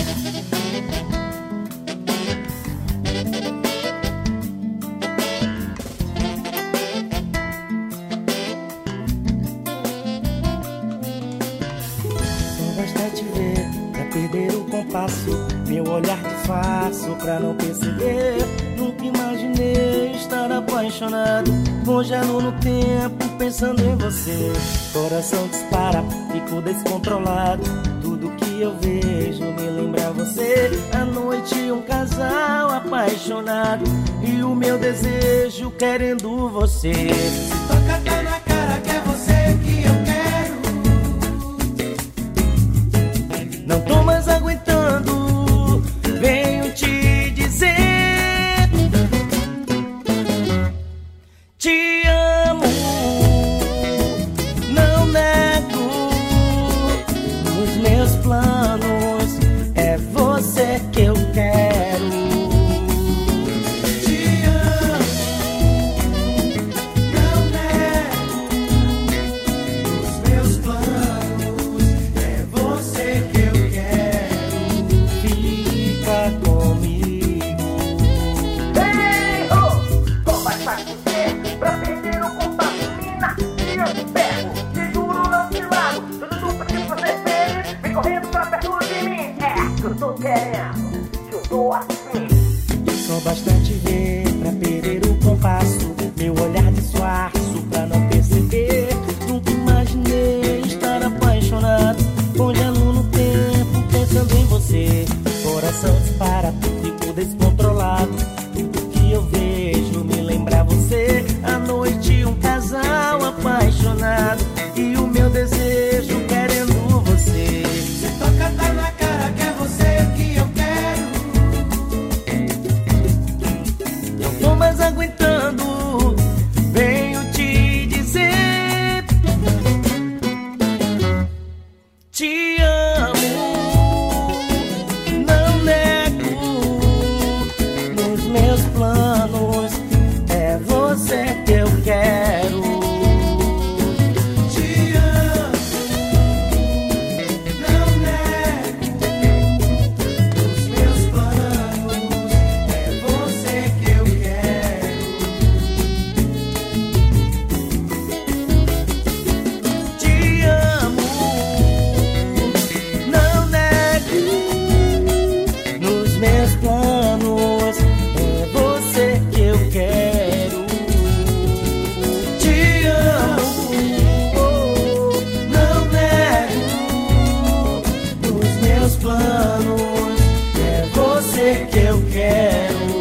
Basta te ver pra perder o compasso, meu olhar disfarço pra não perceber. Nunca imaginei estar apaixonado, congelando no tempo pensando em você. Coração dispara, fico descontrolado, tudo que eu vejo me lembra você. À noite um casal apaixonado e o meu desejo querendo você. Se toca tá na cara que é você que eu quero. Não tô mais aguentando, venho te dizer. Te amo, não nego. Nos meus planos é você que eu quero. Te amo, não nego. Nos meus planos é você que eu quero. Fica comigo. Ei, oh, tô mais fácil você pra perder o compasso, menina. E eu te pego, te juro, não te largo. Tudo que você fez, vem correndo pra perto de mim. É que eu tô querendo, que eu tô assim. Só bastante ver pra perder o compasso, meu olhar disfarço pra não perceber. Nunca imaginei estar apaixonado, congelo no tempo pensando em você. Coração dispara, fico descontrolado, tudo que eu vejo me lembra você. À noite um casal apaixonado e o meu desejo querendo você. Se toca tá na cara que é você que eu quero. Não tô mais aguentando, venho te dizer. Te amo, não nego. Nos meus planos é você que eu quero. Te amo, não nego. Nos meus planos é você que eu quero. Te amo, não nego. Nos meus planos é você que eu quero. Te amo, não nego. Nos meus planos é você que eu quero.